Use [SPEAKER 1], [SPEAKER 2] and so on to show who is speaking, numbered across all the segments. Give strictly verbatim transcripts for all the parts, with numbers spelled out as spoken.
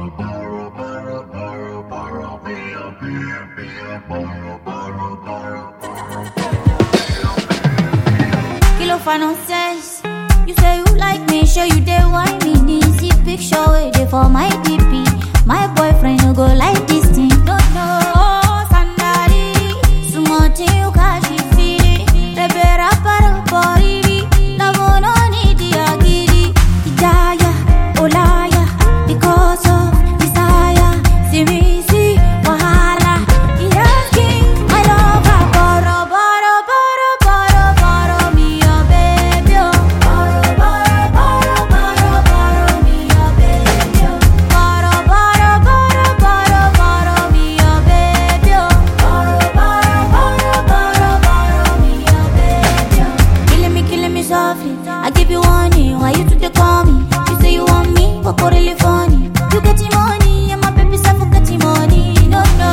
[SPEAKER 1] Kilo for nonsense. You say you like me, sure you dey why me. See picture where they for my D P. My boyfriend no go like this thing. Don't know sandali. Sumote you kashi fili. Rebera para pori. Love no need the agiri. Hidaya, olaya, because of desire. See me see wahala. He asking my lover, boro boro boro boro boro me your baby. Boro boro boro boro boro me your baby. Boro boro boro boro boro me your baby. Boro boro boro boro boro me your baby. Killing me, killing me softly. I give you warning. Why you today call me? You say you want me, but for really funny. You get your money, and my baby say for get your money. No no,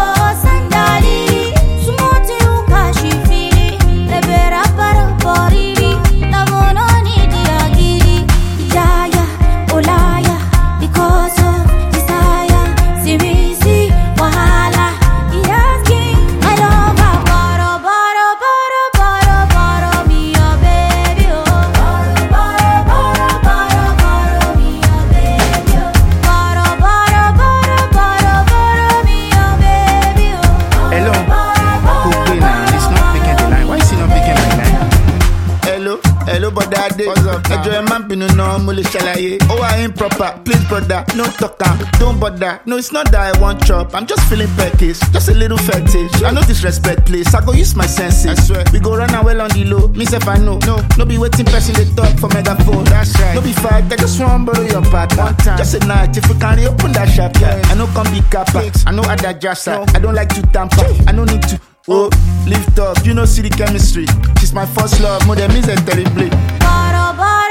[SPEAKER 1] sandali. Sumote you kashi fili. Rebera para pori. Love no need the agiri. Hidaya, olaya, because of desire. See me see wahala. He asking my lover, boro boro boro boro boro me your baby. Oh, boro boro boro boro boro me your baby. Oh, boro boro boro boro boro me your baby. Oh,
[SPEAKER 2] Hello, Cook now. It's not picking the line. Why is he not picking my line? Hello, hello, brother. What's up, now? Enjoy man, pinu no mule shalaye. Oh, I improper. Please, brother, no talker. Don't bother. No, it's not that I want chop. I'm just feeling peckish, just a little fetish. I no disrespect, please. I go use my senses. I swear. We go run away on the low. Me say I know. No, no be waiting person they talk for megaphone. That's right. No be fight. I just want borrow your part. One time. Just a night. If you can't open that shop, yeah. I know come be kappa. I know other jassa. No. I don't like to tamper. I don't need to. Oh, lift up. You know see the chemistry. She's my first love. More than me, terribly.
[SPEAKER 1] boro boro